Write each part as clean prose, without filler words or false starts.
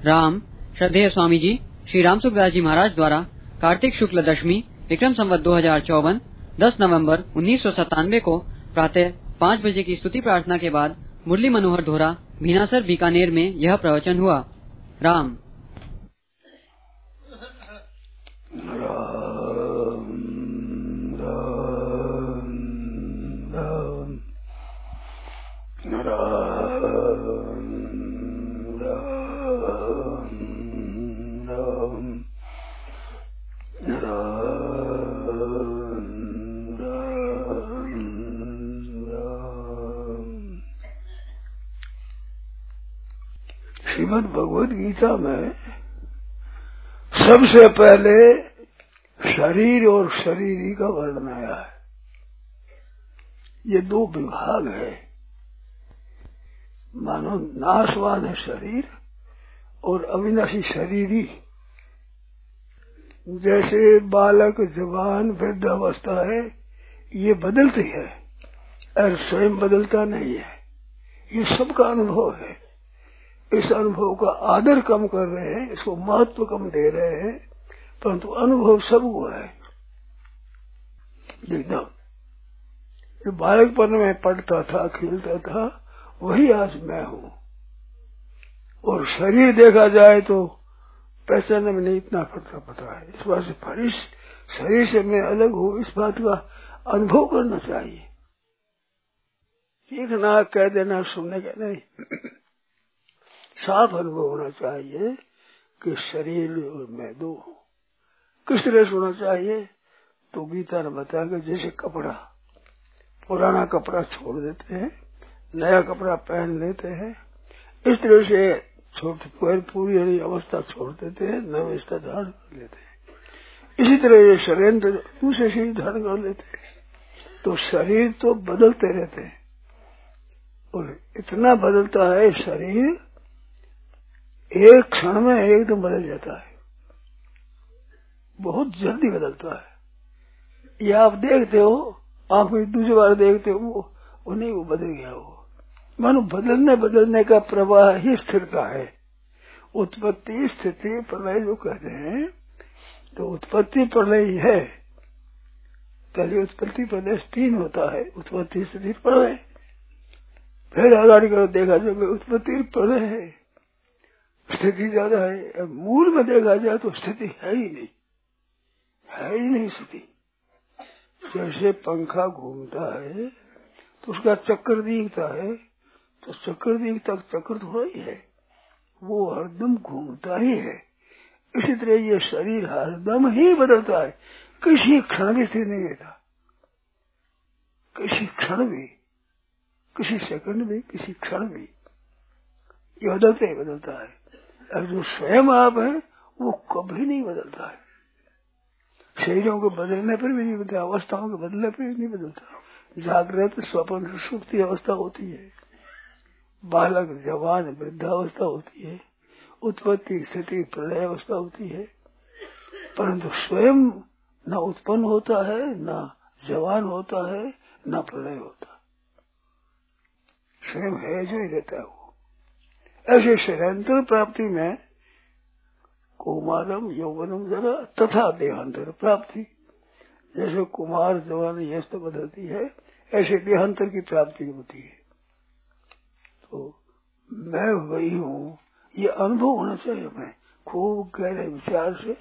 राम श्रद्धेय स्वामी जी श्री राम सुखदास जी महाराज द्वारा कार्तिक शुक्ल दशमी विक्रम संवत 2054 10 नवंबर 1997 को प्रातः 5 बजे की स्तुति प्रार्थना के बाद मुरली मनोहर धोरा भीनासर बीकानेर में यह प्रवचन हुआ। राम श्रीमद् भगवद गीता में सबसे पहले शरीर और शरीरी का वर्णन आया है। ये दो विभाग है, मानो नाशवान है शरीर और अविनाशी शरीरी। जैसे बालक जवान वृद्ध अवस्था है, ये बदलती है और स्वयं बदलता नहीं है। ये सबका अनुभव है। इस अनुभव का आदर कम कर रहे हैं, इसको महत्व कम दे रहे हैं, परंतु अनुभव सबको है। एकदम जो बालकपन में पढ़ता था, खेलता था, वही आज मैं हूँ। और शरीर देखा जाए तो पहचानने में नहीं इतना फर्क पता है। इस बात से शरीर से मैं अलग हूँ, इस बात का अनुभव करना चाहिए। सीखना कह देना सुनने का नहीं, साफ अनुभव होना चाहिए कि शरीर और मैं दो हूँ। किस तरह से होना चाहिए? तो गीता ने बताया कि जैसे कपड़ा, पुराना कपड़ा छोड़ देते हैं, नया कपड़ा पहन लेते हैं, इस तरह से छोटी पूरी अवस्था छोड़ देते हैं, नव अवस्था धारण कर लेते हैं। इसी तरह ये शरीर दूसरे शरीर धारण कर लेते हैं। तो शरीर तो बदलते रहते हैं और इतना बदलता है शरीर, एक क्षण में एकदम बदल जाता है, बहुत जल्दी बदलता है। ये आप देखते हो, आप दूसरी बार देखते हो, वो नहीं, वो बदल गया। वो मानो बदलने का प्रवाह ही स्थिरता है। उत्पत्ति स्थिति प्रलय जो कहते हैं, तो उत्पत्ति प्रलय है। पहले उत्पत्ति प्रलय 3 होता है, उत्पत्ति स्थिति प्रलय। फिर आगाड़ी करो, देखा जाए उत्पत्ति प्रलय है, स्थिति ज्यादा है। मूल में देखा जाए तो स्थिति है ही नहीं, है ही नहीं स्थिति। जैसे पंखा घूमता है तो उसका चक्कर दिखता है, तो चक्कर दिखता चक्कर थोड़ा ही है, वो हरदम घूमता ही है। इसी तरह ये शरीर हरदम ही बदलता है, किसी क्षण भी स्थिर नहीं रहता, किसी क्षण भी, किसी सेकंड भी, किसी क्षण भी ये बदलता ही बदलता है। और जो स्वयं आप है वो कभी नहीं बदलता है। शरीरों के बदलने पर भी नहीं बदलता, अवस्थाओं के बदलने पर भी नहीं बदलता। जागृत स्वप्न सुप्ति अवस्था होती है, बालक जवान वृद्धावस्था होती है, उत्पत्ति स्थिति प्रलय अवस्था होती है, परंतु स्वयं न उत्पन्न होता है, न जवान होता है, न प्रलय होता। स्वयं है जो ही रहता है। वो ऐसे शरीरांतर प्राप्ति में कुमारम यौवनम जरा तथा देहांतर प्राप्ति, जैसे कुमार जवान यस्त बदलती है, ऐसे देहांतर की प्राप्ति होती है। तो मैं वही हूँ, ये अनुभव होना चाहिए हमें खूब गहरे विचार से।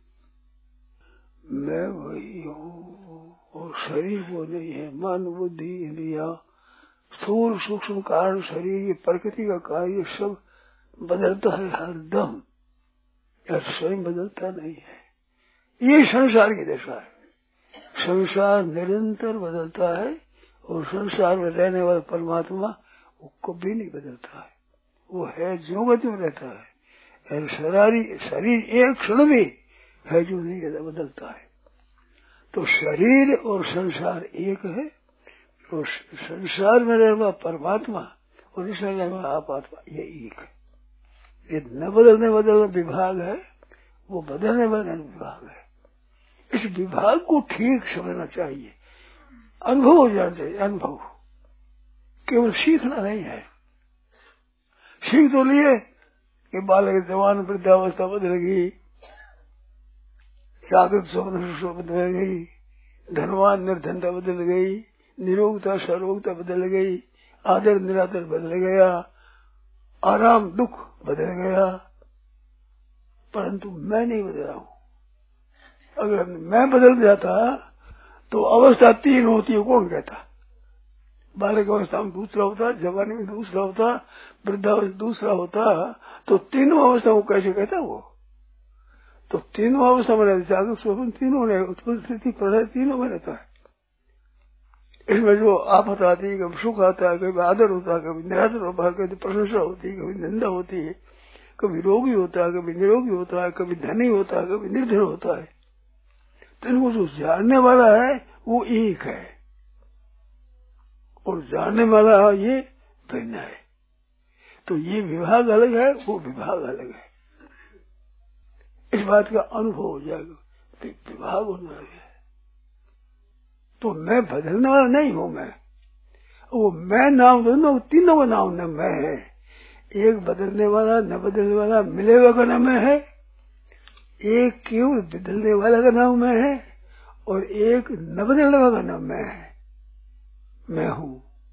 मैं वही हूँ और शरीर वो नहीं है। मन बुद्धि इंद्रिया स्थूल सूक्ष्म कारण शरीर, ये प्रकृति का कार्य सब बदलता है हरदम, या स्वयं बदलता नहीं है। ये संसार की दशा है। संसार निरंतर बदलता है और संसार में रहने वाला परमात्मा वो कभी नहीं बदलता है, वो है जो गति में रहता है। और शरीर एक क्षण भी है जो नहीं बदलता है। तो शरीर और संसार एक है, तो संसार में रहने वाला परमात्मा और इस रहने वाला आत्मा ये एक है। ये न बदलने विभाग है, वो बदलने वाला विभाग है। इस विभाग को ठीक समझना चाहिए, अनुभव हो जाना चाहिए। अनुभव केवल सीखना नहीं है, सीख तो लिए कि बालक जवान वृद्धावस्था बदल गई, जागृत स्वप्न बदल गई, धनवान निर्धनता बदल गई, निरोगता सरोगता बदल गई, आदर निरादर बदल गया, आराम दुख बदल गया, परंतु मैं नहीं बदला हूं। अगर मैं बदल जाता तो अवस्था 3 होती है, कौन कहता? बालक अवस्था में दूसरा होता, जवानी में दूसरा होता, वृद्धावस्था दूसरा होता, तो तीनों अवस्था को कैसे कहता वो? तो तीनों अवस्था में रहता, जागृत स्वप्न तीनों में, उत्पन्न स्थिति प्रलय तीनों में रहता है। इसमें जो आफत आती है, कभी सुख आता है, कभी आदर होता है, कभी निरादर होता है, कभी प्रशंसा होती है, कभी निंदा होती है, कभी रोगी होता है, कभी निरोगी होता है, कभी धनी होता है, कभी निर्धन होता है। तो इनको जो जानने वाला है वो एक है, और जानने वाला ये भिन्न है। तो ये विभाग अलग है, वो विभाग अलग है। इस बात का अनुभव हो जाएगा, विभाग होना है। तो मैं बदलने वाला नहीं हूं। मैं वो मैं नाम दोनों तीनों का नाम न मैं है। एक बदलने वाला न बदलने वाला मिले हुआ का नाम है, एक केवल बदलने वाला का नाम मैं है, और एक न बदलने वाला का नाम मैं है। मैं हूं,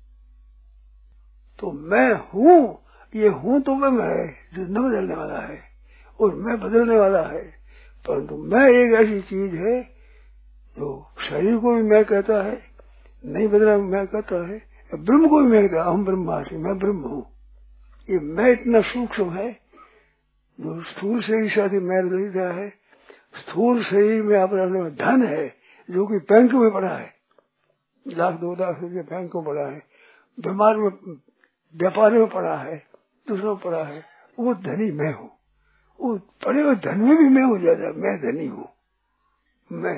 तो मैं हूं, ये हूं तो मैं है जो न बदलने वाला है, और मैं बदलने वाला है। परंतु मैं एक ऐसी चीज है जो शरीर को भी मैं कहता है, नहीं बदला मैं कहता है, ब्रह्म को भी मैं कहता, हम ब्रह्मास्मि, मैं ब्रह्म हूं। ये मैं इतना सूक्ष्म है जो स्थूल शरीर साथ मैं रहता है। स्थूल शरीर में अपना धन है जो कि बैंक में पड़ा है, 1,00,000 2 लाख रुपये बैंक में पड़ा है, बीमार में व्यापार में पड़ा है, दूसरों पड़ा है, वो धनी मैं हूँ। वो पड़े हुए धन में भी मैं हो जाता, मैं धनी हूँ, मैं,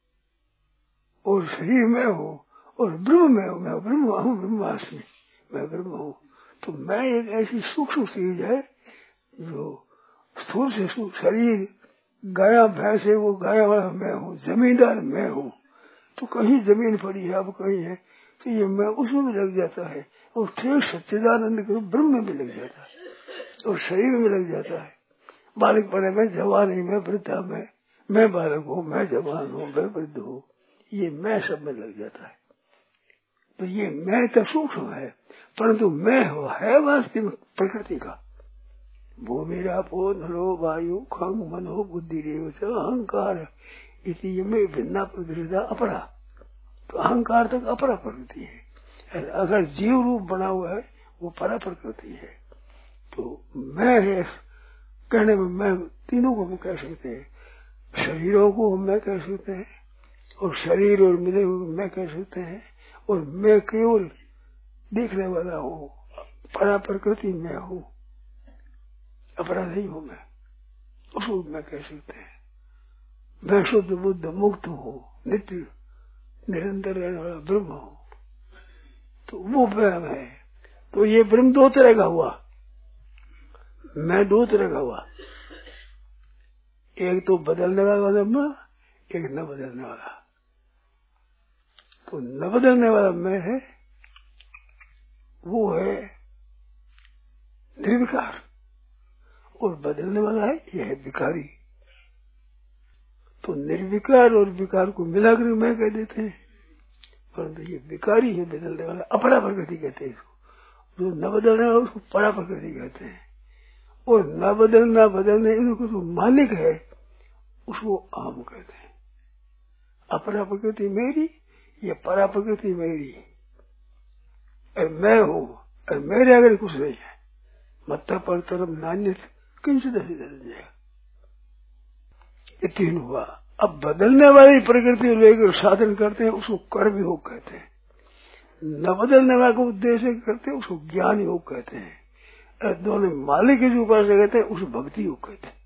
और शरीर में हूँ, और ब्रह्म में हूँ, मैं ब्रह्म हूँ, ब्रह्मास्मि, मैं ब्रह्म हूँ। तो मैं एक ऐसी सूक्ष्म चीज है जो स्थूल से शरीर, गाया भैंस है, वो गाया वाला मैं हूँ, जमींदार मैं हूँ। तो कहीं जमीन पड़ी है, अब कहीं है, तो ये मैं उसमें भी लग जाता है, और ठीक सच्चिदानंद के ब्रह्म में भी लग जाता है, और शरीर में लग जाता है। बालक पने में, जवानी में, वृद्धा में, मैं बालक हूँ, मैं जवान हूँ, मैं वृद्ध हूँ, ये मैं सब में लग जाता है। तो ये मैं तो सूक्ष्म है, परंतु मैं है वास्तविक प्रकृति का। भूमि रापो नलो वायु खंग मनो बुद्धि रेव अहंकार इसी में भिन्ना प्रतिष्ठा अपरा। तो अहंकार तक अपरा प्रकृति है, अगर जीव रूप बना हुआ है वो परा प्रकृति है। तो मैं है कहने में मैं तीनों को हम कह सकते हैं, शरीरों को हम मैं कह सकते हैं, और शरीर और मिले हुए मैं कह सकते हैं, और मैं केवल देखने वाला हूँ, परा प्रकृति में हूँ, अपरा नहीं हूँ मैं, उसको मैं कह सकते हैं। मैं शुद्ध बुद्ध मुक्त हूँ, नित्य निरंतर रहने वाला ब्रह्म हूँ, तो वो ब्रह्म है। तो ये ब्रह्म 2 तरह का हुआ, मैं 2 तरह का हुआ, एक तो बदलने वाला ब्रह्म, एक न बदलने वाला। तो न बदलने वाला मैं है, वो है निर्विकार, और बदलने वाला है यह है विकारी। तो निर्विकार और विकार को मिलाकर मैं कह देते हैं, परंतु ये विकारी है, बदलने वाला अपरा प्रकृति कहते हैं इसको। जो न बदलने वाला उसको परा प्रकृति कहते हैं, और न बदलना बदलने इनको जो मालिक है उसको आम कहते हैं। अपरा प्रकृति मेरी, ये परा प्रकृति मेरी, और मैं हूँ, और मेरे अगर कुछ नहीं है। मत्ता पर तरफ नान्य किंचित जाएगा, ये 3 हुआ। अब बदलने वाली प्रकृति लेकर साधन करते हैं उसको कर्म योग कहते हैं, न बदलने वाले को उद्देश्य करते हैं उसको ज्ञान योग कहते हैं, और दोनों मालिक के जो उपासना कहते हैं उसको भक्ति योग कहते हैं।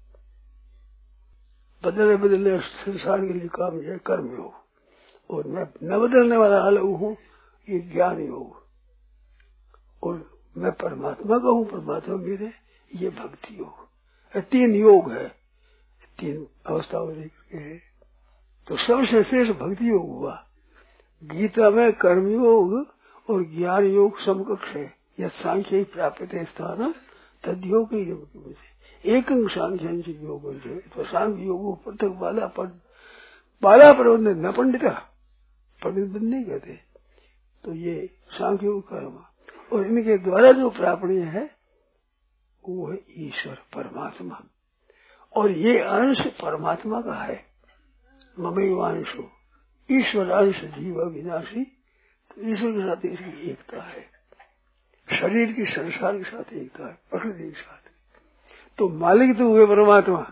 बदलने बदलने संसार के लिए काम है कर्म योग, और मैं न बदलने वाला अलग हूँ, ये ज्ञान योग, और मैं परमात्मा का हूँ, परमात्मा मेरे, ये भक्ति योग। 3 योग है, 3 अवस्थाओं है। तो सबसे श्रेष्ठ भक्ति योग हुआ। गीता में कर्म योग और ज्ञान योग समकक्ष है, यह सांख्य प्राप्त है स्थान तद योग एकं सांख्यं च योग है। तो सांख्य योग पृथक बाला पर न पंडित पंडित नहीं कहते। तो ये सांख्य योग कर्म और इनके द्वारा जो प्रापणीय है वो है ईश्वर परमात्मा। और ये अंश परमात्मा का है। ममैवांशो ईश्वर अंश जीव अविनाशी। तो ईश्वर के साथ इसकी एकता है, शरीर की संसार के साथ एकता है, प्रकृति के साथ। तो मालिक तो हुए परमात्मा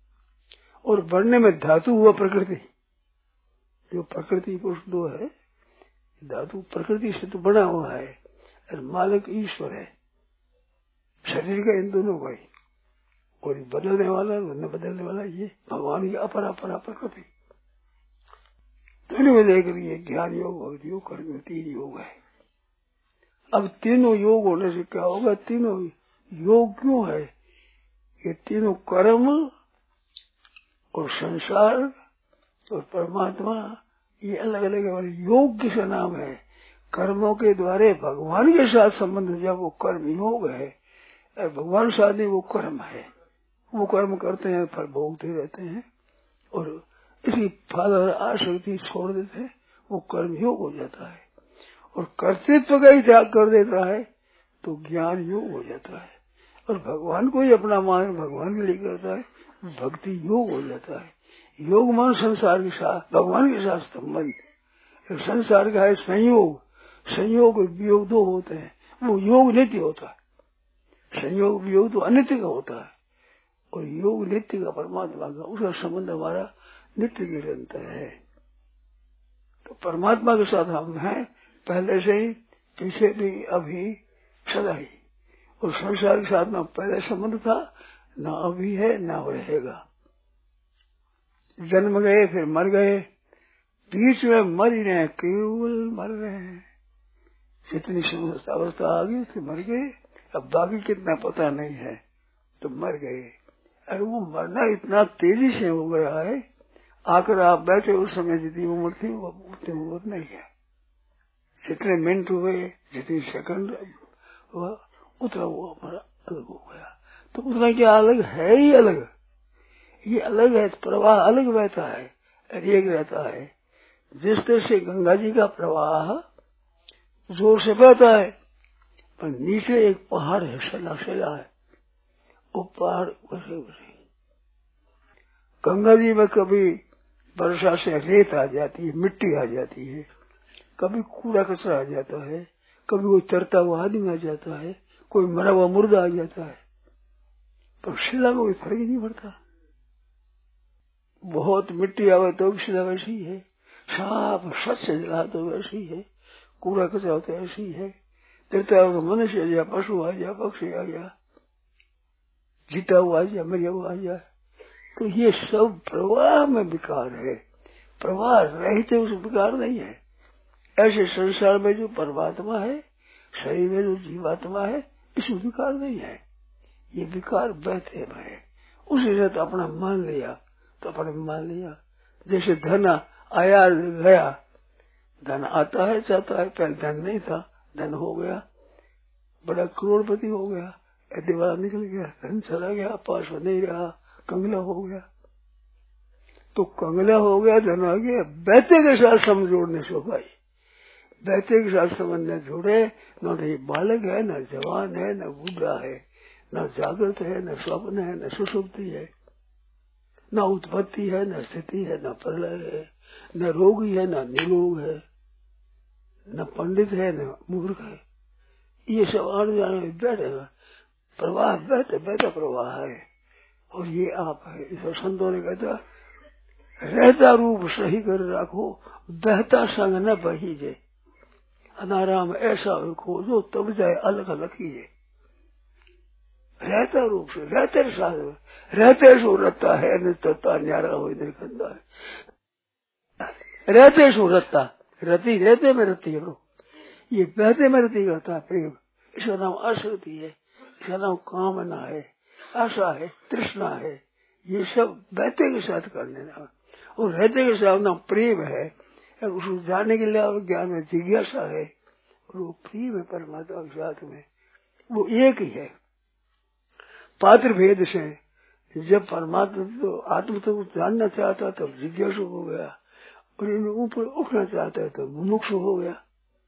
और बनने में धातु हुआ प्रकृति। जो प्रकृति पुरुष दो है, धातु प्रकृति से तो बना हुआ है और मालिक ईश्वर है शरीर का, इन दोनों का ही। और बदलने वाला न बदलने वाला ये भगवान की अपरा प्रकृति। तो इन्हें लेकर ये ज्ञान योग, भक्ति योग, कर्म योग, 3 योग है। अब तीनों योग होने से क्या होगा? तीनों योग क्यों है? ये तीनों कर्म और संसार और परमात्मा ये अलग अलग है। योग किसका नाम है? कर्मों के द्वारा भगवान के साथ संबंध हो जाए वो कर्म योग है। भगवान साथ नहीं, वो कर्म है। वो कर्म करते हैं, फल भोगते रहते हैं और इसी फल और आसक्ति छोड़ देते हैं, वो कर्म योग हो जाता है। और कर्तृत्व का ही त्याग कर देता है तो ज्ञान योग हो जाता है। और भगवान को ही अपना मान भगवान के लिए करता है, भक्ति योग हो जाता है। योग मान संसार के साथ, भगवान के साथ संबंध। संसार का है संयोग, संयोग और वियोग 2 होते हैं, वो योग नित्य होता है। संयोग वियोग तो अनित्य का होता है और योग नित्य का, परमात्मा का, उसका संबंध हमारा नित्य निरंतर है। तो परमात्मा के साथ हम हैं पहले से ही, पीछे भी, अभी, सदा ही। और संसार के साथ ना पहले संबंध था, ना अभी है, ना रहेगा। जन्म गए फिर मर गए, बीच में मर ही रहे, केवल मर रहे हैं। जितनी समस्त अवस्था आ गई फिर मर गए, अब बाकी कितना पता नहीं है, तो मर गए। अरे वो मरना इतना तेजी से हो गया है, आकर आप बैठे उस समय जितनी उम्र थी वो उतनी उम्र नहीं है। जितने मिनट हुए, जितनी सेकंड हुआ, उतना वो हमारा अलग हो गया। तो उतना क्या अलग है ही अलग, ये अलग है। प्रवाह अलग बहता है, एक रहता है। जिस तरह से गंगा जी का प्रवाह जोर से बहता है पर नीचे एक पहाड़ है, सला है, वो पहाड़ वैसे वैसे। गंगा जी में कभी वर्षा से रेत आ जाती है, मिट्टी आ जाती है, कभी कूड़ा कचरा आ जाता है, कभी कोई तरता हुआ आदमी आ जाता है, कोई मरा हुआ मुर्दा आ जाता है, पर शिला में कोई फर्क ही नहीं पड़ता। बहुत मिट्टी आवे तो भी शिला वैसी है, साफ स्वच्छ जला तो वैसी है, कूड़ा कचरा होता है ऐसी है, तरता हुआ मनुष्य आ गया, पशु आ गया, पक्षी आ गया, जीता हुआ आ गया, मरिया हुआ आ गया। तो ये सब प्रवाह में विकार है, प्रवाह रहते उस विकार नहीं है। ऐसे संसार में जो परमात्मा है, शरीर में जो जीवात्मा है, इसमें विकार नहीं है। ये विकार बहते है, उसी से तो अपना मान लिया, तो अपने मान लिया। जैसे धन आया गया, धन आता है जाता है, पहले धन नहीं था, धन हो गया, बड़ा करोड़पति हो गया, ऐसे वाला निकल गया, धन चला गया, पास नहीं रहा, कंगला हो गया। तो कंगला हो गया, धन आ गया, बहते के साथ समझ जोड़ने से भाई, बहते के साथ समझ न जोड़े, न ये बालक है, न जवान है, न बूढ़ा है, न जागृत है, न स्वप्न है, न सुषुप्ति है, न उत्पत्ति है, न स्थिति है, न प्रलय है, न रोगी है, न निरोग है, न पंडित है, न मूर्ख है। ये सब आने जाने में बैठेगा, प्रवाह बहते बहता प्रवाह है। और ये आप है, इस संतों ने कहता रहता रूप सही कर रखो, बहता संग न बहीजे, अनाराम ऐसा खोजो तब जाए अलग अलग कीजिए। रहता रूप से, रहते साथ रहते सो रत्ता है, निस्ता न्यारा हो निर्गंधा है। रहते सो रत्ता, रति रहते में रति है, ये बहते में रति करता है प्रेम। इसका नाम आसक्ति है, इसका नाम कामना है, आशा है, तृष्णा है। ये सब बहते के साथ करने ना, और रहते के साथ नाम प्रेम है, उसको जानने के लिए ज्ञान में जिज्ञासा है, और वो प्रेम है परमात्मा के साथ में, वो एक ही है। पात्र भेद से जब परमात्मा तो आत्म तो जानना चाहता तब जिज्ञासु हो गया, और इन्हें ऊपर उठना चाहता है तो मुमुक्षु हो गया,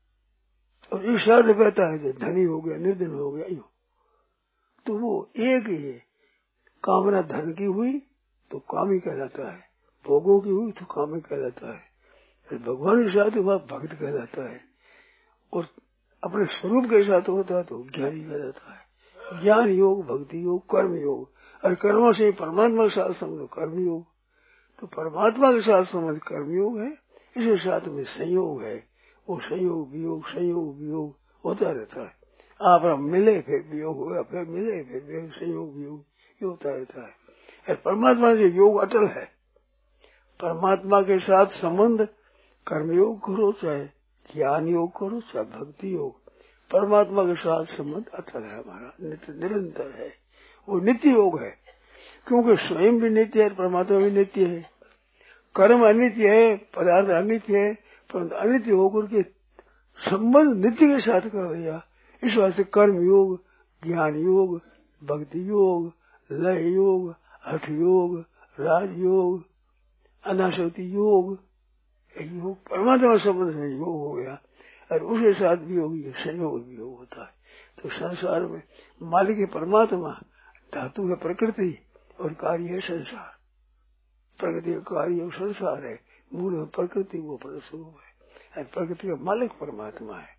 और एक साथ कहता है तो धनी हो गया, निर्धन हो गया। यूं तो वो एक ही है। कामना धन की हुई तो कामी कहलाता है, भोगों की हुई तो कामी कहलाता है, भगवान के साथ वह भक्त कहलाता है, और अपने स्वरूप के साथ होता है तो ज्ञानी कहलाता है। ज्ञान योग, भक्ति योग, कर्म योग, और कर्मों से परमात्मा के साथ संबंध कर्म योग, तो परमात्मा के साथ संबंध कर्म योग है, इसके साथ में संयोग है, वो संयोग वियोग होता रहता है। आप मिले फिर वियोग होगा, फिर मिले फिर वियोग, संयोग वियोग ये होता रहता है। परमात्मा से योग अटल है। परमात्मा के साथ संबंध कर्मयोग करो, चाहे ज्ञान योग करो, चाहे भक्ति योग, परमात्मा के साथ संबंध अटल है हमारा, नित्य निरंतर है। वो नित्य योग है, क्योंकि स्वयं भी नित्य है, परमात्मा भी नित्य है। कर्म अनित्य है, पदार्थ अनित्य है, परंतु अनित्य होकर के संबंध नित्य के साथ कर दिया। इस वास्ते कर्म योग, ज्ञान योग, भक्ति योग, लय योग, हठ योग, राजयोग, अनासक्ति योग, योग परमात्मा संबंध में योग हो गया, और उसके साथ भी योग, संयोग भी योग होता है। तो संसार में मालिक है परमात्मा, धातु है प्रकृति, और कार्य है संसार। प्रकृति का कार्य और संसार है, मूल है प्रकृति, वो परस्वरूप है, और प्रकृति का मालिक परमात्मा है।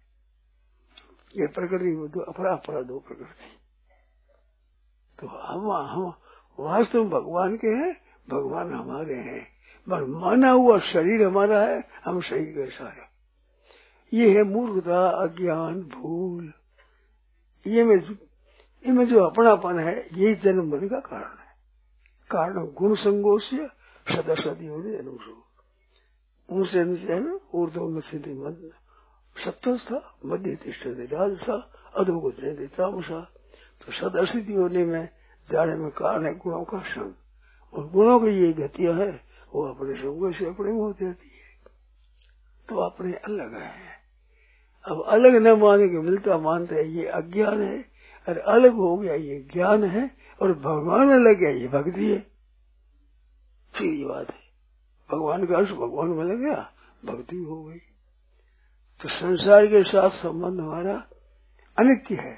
ये प्रकृति वो दो अपरा दो प्रकृति। तो हम वास्तव में भगवान के हैं, भगवान हमारे हैं, पर माना हुआ शरीर हमारा है, हम शरीर कैसा है। ये है मूर्खता, अज्ञान, भूल, ये में जो अपनापन है, यही जन्म मरने का कारण है। कारण गुण संगोष्य सदसदी होने अनुसो ऊंचे नीचे है ना, ऊर्ध्व मध्य मध्य सत्वस्था मध्य तिष्ठति राजसा अधोगत तामसा। तो सदस्थिति होने में जाने में कारण है गुणों का संग, और गुणों की ये गतियां है वो अपने संग से अपने में हो जाती है, तो अपने अलग है। अब अलग न माने के मिलता मानते है, ये अज्ञान है, और अलग हो गया ये ज्ञान है, और भगवान अलग गया ये भक्ति है। सीधी बात है, भगवान का अर्थ भगवान में लग गया, भक्ति हो गई। तो संसार के साथ संबंध हमारा अनित्य है,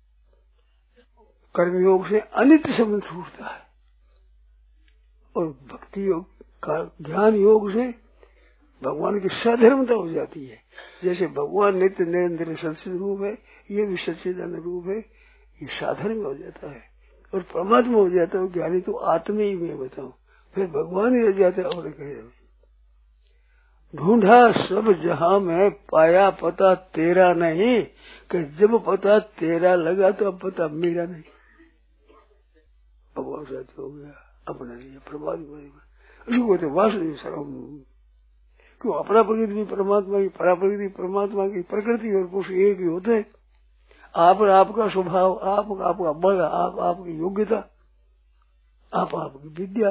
कर्मयोग से अनित्य संबंध छूटता है, और भक्ति योग का ज्ञान योग से भगवान की सधर्मता हो जाती है। जैसे भगवान नित्य निरंतर सच्चिद रूप है, ये भी सच्चिदानंद रूप है, ये साधर्म हो जाता है, और परमात्मा हो जाता है ज्ञानी। तो आत्मा ही मैं बताऊं, फिर भगवान ही रह जाता है। और कहे ढूंढा सब जहां में पाया पता तेरा नहीं, कि जब पता तेरा लगा तो अब पता मेरा नहीं। भगवान साथ हो गया अपना नहीं, परमात्मा उसको कहते वासुदेव सर्वम। क्यों? अपना प्रकृति भी परमात्मा की, परा प्रकृति परमात्मा की, प्रकृति और पुरुष एक ही होते हैं। आप और आपका स्वभाव, आपका बल, आपकी योग्यता, आपकी विद्या,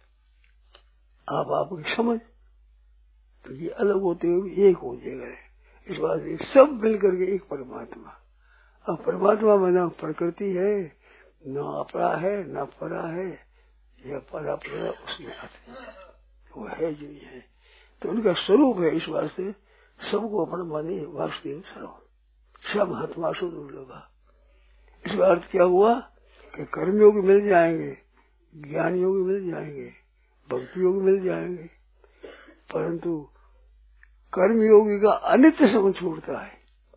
आपकी समझ, तो ये अलग होते हुए एक हो जाएगा। इस बात से सब मिलकर के एक परमात्मा। अब परमात्मा में न प्रकृति है, न अपरा है, न परा है, यह परा परा उसमें आते हैं, वो है जो ये है, तो उनका स्वरूप है। इस वास्ते सबको अपना माने वासुदेव सर्वम, सब हतमाशु दुर्लभा। इसका अर्थ क्या हुआ कि कर्मयोग मिल जाएंगे, ज्ञान योग मिल जाएंगे, भक्ति योग मिल जाएंगे, परंतु कर्मयोगी का अनित्य संबंध छूटता है,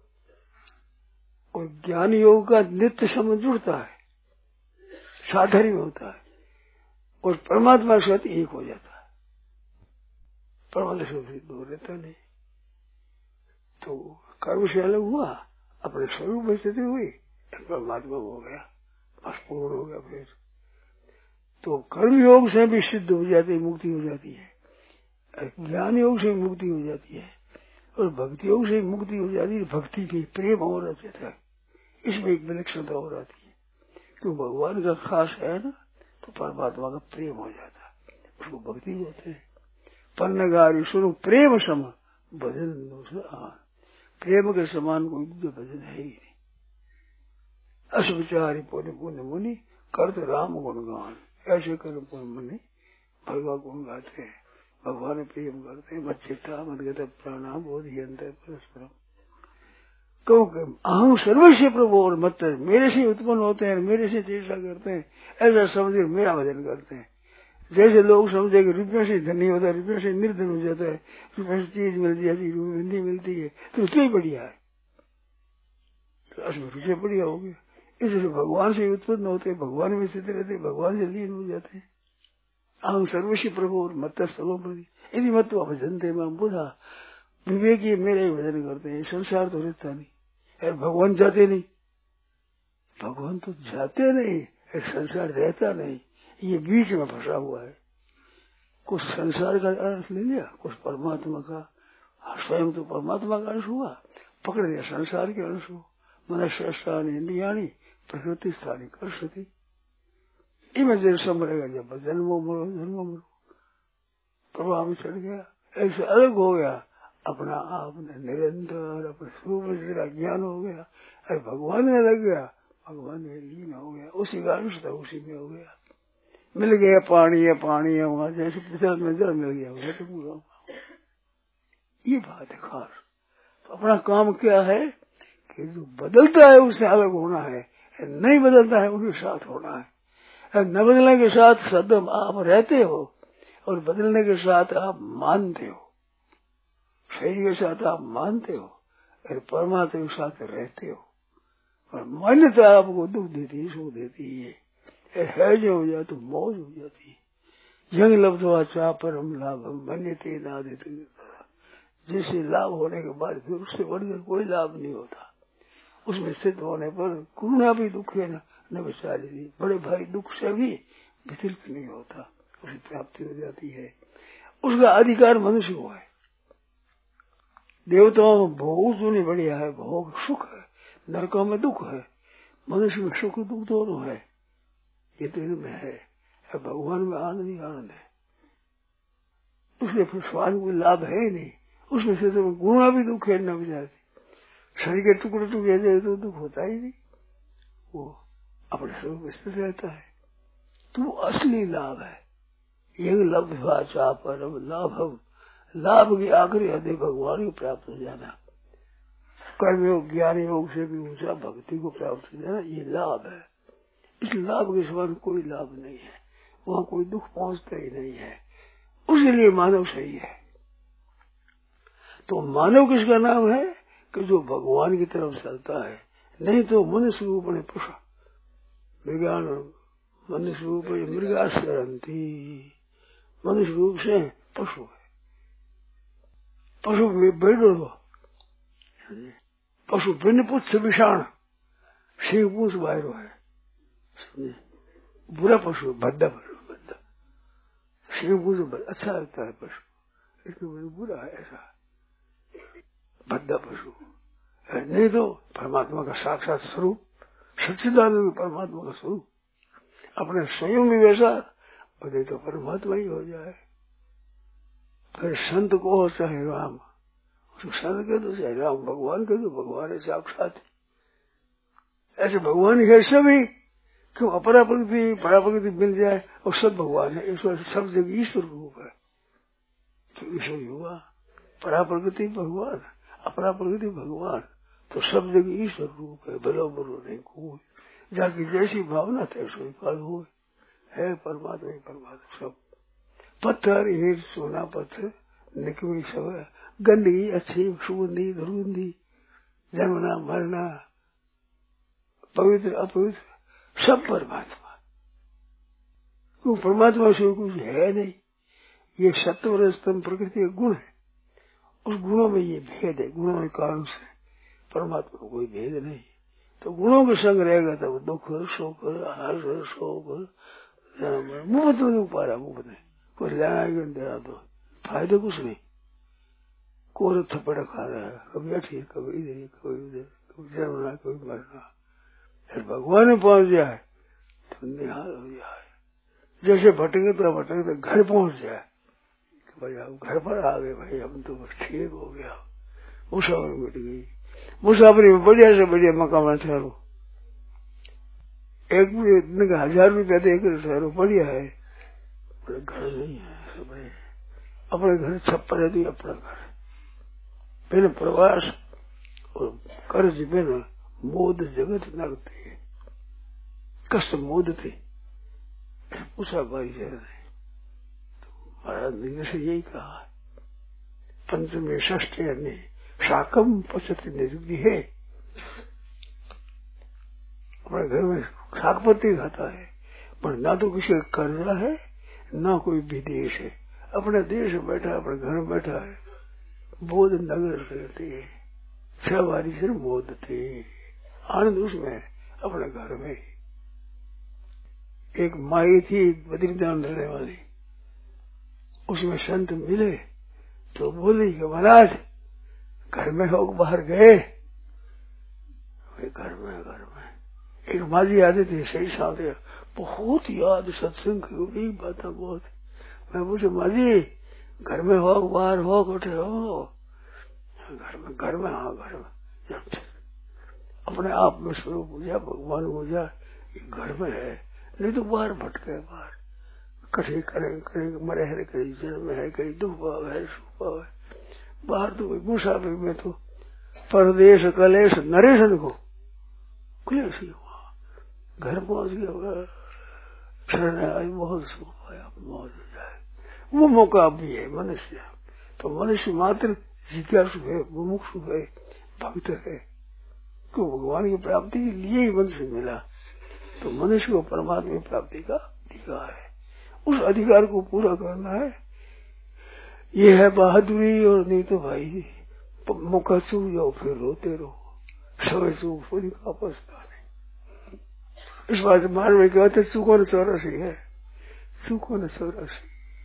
और ज्ञान योग का नित्य संबंध जुड़ता है, साधर्य होता है, और परमात्मा के साथ एक हो जाता है। परमात्मा से दूर रहता नहीं। तो कर्म से अलग हुआ, अपने स्वरूप में स्थिति हुई, परमात्मा हो गया, बस पूर्ण हो गया। फिर तो कर्म योग से भी सिद्ध हो जाती है, मुक्ति हो जाती है, ज्ञान योग से मुक्ति हो जाती है, और भक्ति योग से मुक्ति हो जाती है। भक्ति की प्रेम और रहता है, इसमें एक विलक्षणता हो जाती है। क्यों? भगवान का खास है ना, तो परमात्मा का प्रेम हो जाता है, उसको भक्ति होते हैं। पन्नगारी सुनो प्रेम सम भजन, प्रेम के समान कोई भजन है ही नहीं। अस विचारी पुण्य पुण्य मुनि करते राम गुणगान, ऐसे कर्म मने भगवान गुण गाते हैं, भगवान प्रेम करते हैं। मच्चिता मदगत प्राणा बोधियंत परस्परम। क्योंकि अहम सर्वस्व प्रभु और मत मेरे से उत्पन्न होते हैं, मेरे से चेष्टा करते हैं, ऐसा समझ मेरा भजन करते हैं। जैसे लोग समझे कि रुपये से धनी होता है, रुपये से निर्धन हो जाता है, रुपये से चीज मिल जाती है, रुपये मिलती है तो रुपये बढ़िया है, तो उसमें रुपये बढ़िया हो गया। इसलिए भगवान से उत्पन्न होते हैं, भगवान में स्थित रहते, भगवान से लीन हो जाते हैं। अहम सर्वस्व प्रभु और मत सर्वोपरि यदि मत भजन थे मैं बुधा विवेकी मेरे ही भजन करते हैं। संसार तो रहता नहीं, अरे भगवान जाते नहीं, भगवान तो जाते नहीं, संसार रहता नहीं, ये बीच में फंसा हुआ है। कुछ संसार का अंश ले लिया, कुछ परमात्मा का, स्वयं तो परमात्मा का अंश हुआ, पकड़ लिया संसार के अंश हो। मनुष्य स्थानी इंद्रियाणी प्रकृति स्थानी कर्षति, इनमें देर सम रहेगा। जब जन्मो मरो प्रभाव में चढ़ गया, ऐसे अलग हो गया अपना आप निरंतर अपने स्वरूप तेरा ज्ञान हो गया। अरे भगवान में लग गया, भगवान में लीन हो गया, उसी का अंश था, उसी में हो गया। मिल गया पानी है वहां, जैसे पितल में जल मिल गया वह तो पूरा। ये बात है खास। तो अपना काम क्या है कि जो बदलता है उससे अलग होना है, नहीं बदलता है उनके साथ होना है। न बदलने के साथ सदम आप रहते हो और बदलने के साथ आप मानते हो, शरीर के साथ आप मानते हो और परमात्मा के साथ रहते हो। और मान्यता आपको दुख देती है, सुख देती है, है जो हो जाए तो मौज हो जाती है। यंग लब्धवा चा परम लाभ मन्यते नादित, जैसे लाभ होने के बाद फिर उससे बढ़कर कोई लाभ नहीं होता। उसमें स्थित होने पर करुणा भी दुख है न बेचारी, बड़े भाई दुख से भी विचलित नहीं होता, उसे प्राप्ति हो जाती है। उसका अधिकार मनुष्य को है। देवताओं में भोग तो नहीं बढ़िया है, भोग सुख है, नरकों में दुख है, मनुष्य में सुख दुख दोनों है। ये तो इनमें है, भगवान में आनंद ही आनंद है। उसमें फिर स्वाद कोई लाभ है ही नहीं, उसमें से तो गुणा भी दुख है न बेचारी। शरीर के टुकड़े टुकड़े जाए तो दुख होता ही नहीं, वो अपने स्वरूप में स्थित रहता है। तो असली लाभ है। यही लब्धवा चा परम लाभ, लाभ की आखिरी हद भगवान को प्राप्त हो जाना। कर्म योग ज्ञान योग से भी ऊंचा भक्ति को प्राप्त हो जाना, ये लाभ है। इस लाभ के समान कोई लाभ नहीं है, वहाँ कोई दुख पहुँचता ही नहीं है। उसके लिए मानव सही है। तो मानव किसका नाम है कि जो भगवान की तरफ चलता है, नहीं तो मनुष्य रूप में पशु विज्ञान, मनुष्य रूप में मृगाश्रंती, मनुष्य रूप से पशु है। पशु बेड़ो, पशु भिन्न पुच्छ विषाण, सिंह पूछ बाहरो है, बुरा पशु, भद्दा पशु, भद्दा सिंह पूछ अच्छा लगता है पशु, लेकिन बुरा है ऐसा भद्दा पशु। नहीं तो परमात्मा का साक्षात स्वरूप, सच्चिदानंद परमात्मा का स्वरूप अपने स्वयं में वैसा और तो परमात्मा ही हो जाए। फिर संत को हो चाहे राम, उसको संत के तो चाहे राम, भगवान के तो भगवान है साक्षात। ऐसे भगवान है सभी, क्यों अपरा प्रकृति परा प्रकृति मिल जाए और सब भगवान है। ईश्वर सब जगह ईश्वर रूप है, तो ईश्वर हुआ। परा प्रकृति भगवान, अपरा प्रकृति भगवान, तो सब जगह ईश्वर रूप है। भलो बुरो नहीं कोई, जाकी जैसी भावना थे सोई फल हुए, है परमात्मा ही परमात्मा सब। पत्थर हीर सोना पत्थर निकली सब, गंदगी अच्छी सुगंधी दुर्गंधी, जन्मना मरना पवित्र अपवित्र सब परमात्मा। वो परमात्मा से कुछ है नहीं, ये सत्व स्तंभ प्रकृति का गुण है। उस गुणों में ये भेद है, गुणों के कारण से परमात्मा को कोई भेद नहीं। तो गुणों के संग रहेगा तब दुख शोक हर्ष शोक मुफ्त में नहीं पा रहा, मुफ्त में कुछ लेना देना तो फायदे कुछ नहीं। कोई थप्पड़ खा रहा है, कभी अठी कभी इधर कभी उधर, कभी जन्मना कभी मरना। फिर भगवान में पहुंच जाए तो निहाल हो जाए, जैसे भटके तो घर पहुंच जाए, भाई हम घर पर आ गए, भाई हम तो ठीक हो गया, मुसाफरी मिट गई। मुसाफरी में बढ़िया से बढ़िया मकान ठहरो, एक भी दिन का 1000 रुपया देकर शहरों बढ़िया है, घर नहीं है। सब अपने घर छप्पर है नहीं, अपना घर बिन प्रवास और कर्ज बिन मोद जगत नगती है। कष्ट मोद थे पूछा भाई जरा ने, तो महाराज ने से यही कहा, पंचमी षष्ठी ने शाकम पचती निरुद्धि है। अपने घर में शाकपति खाता है, पर ना तो किसी का कर्जा है ना कोई विदेश है, अपने देश में बैठा है, अपने घर में बैठा है। बोध नगर करती है, छह बारी सिर मोद थे, आनंद उसमें अपने घर में। एक माई थी बद्रीनाथ रहने वाली, उसमें संत मिले तो बोली कि महाराज घर में हो बाहर गए? घर में एक माजी आते थे सही साथ, बहुत याद सत्संग की बात बहुत। मैं पूछे माजी घर में हो बाहर हो कोठे हो? घर में हाँ घर में। अपने आप में स्वरूप पूजा भगवान पूजा घर में है, नहीं तो बाहर भटके, बाहर कहीं करें मरे है, कहीं जन्म है, कहीं दुख भाव है, सुख भाव है। बाहर तो कोई मुसाफिर में तो परदेश कलेश नरेशन को क्लेश ही हुआ, घर पहुंच गया क्षण आई बहुत सुख पाया, मौज हो जाए। वो मौका भी है मनुष्य, तो मनुष्य मात्र जिज्ञासु है, मुमुक्षु है, भक्त है, तो भगवान की प्राप्ति के लिए ही मनुष्य मिला। तो मनुष्य को परमात्मा की प्राप्ति का अधिकार है, उस अधिकार को पूरा करना है। ये है बहादुरी, और नहीं तो भाई मौका चूक जाओ फिर रोते रहो, समय चूक पूरी का पछता नहीं। इस बात मान में कहते चूको न 84 है, चूको न 84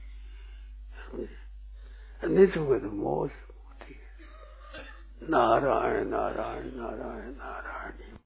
नहीं चूके तो मौज होती है। नारायण नारायण नारायण नारायण।